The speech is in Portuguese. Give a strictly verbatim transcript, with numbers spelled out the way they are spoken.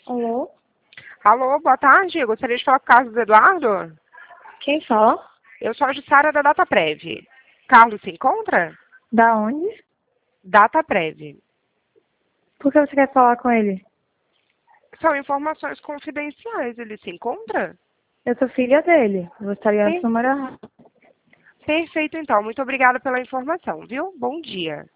Alô? Alô, boa tarde. Eu gostaria de falar com o Carlos Eduardo. Quem fala? Eu sou a Jussara da Dataprev. Carlos se encontra? Da onde? Dataprev. Por que você quer falar com ele? São informações confidenciais. Ele se encontra? Eu sou filha dele. Você está ligando Sim. pro número errado. Perfeito, então. Muito obrigada pela informação, viu? Bom dia.